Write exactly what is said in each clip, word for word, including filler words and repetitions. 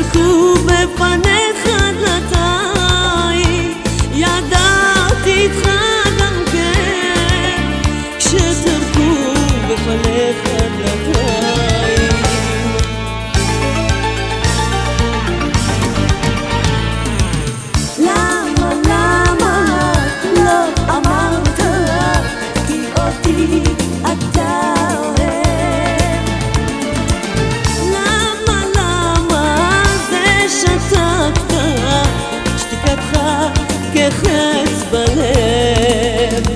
טרקו בפניך דלתיים, ידעתי איתך גם כן, כשטרקו בפניך דלתיים. למה, למה לא אמרת, כי אותי אתה אוהב? למה, למה זה שתקת, שתיקתך כחץ בלב?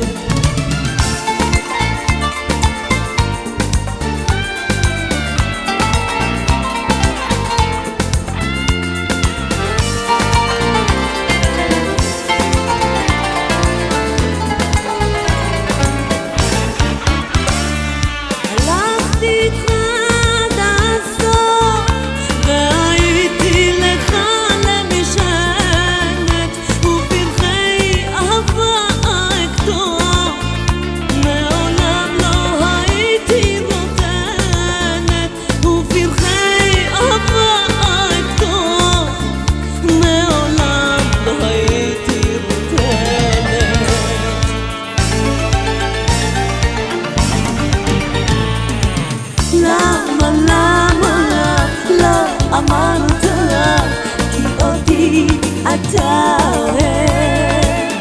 למה, למה לא אמרת, כי אותי אתה אוהב?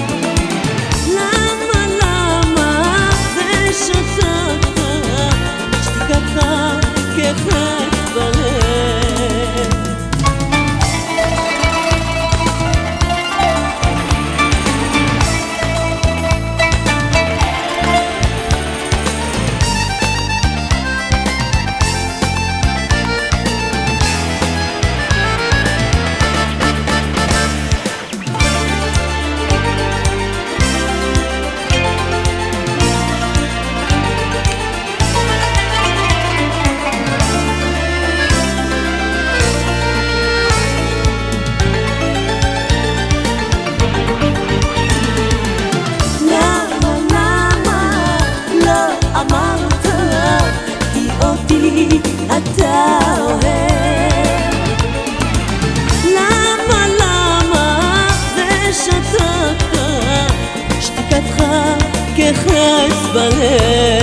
למה, למה זה שתקת, שתיקתך כחץ בלב? אמרת, כי אותי אתה אוהב. למה, למה זה שתקת, שתיקתך כחץ בלב?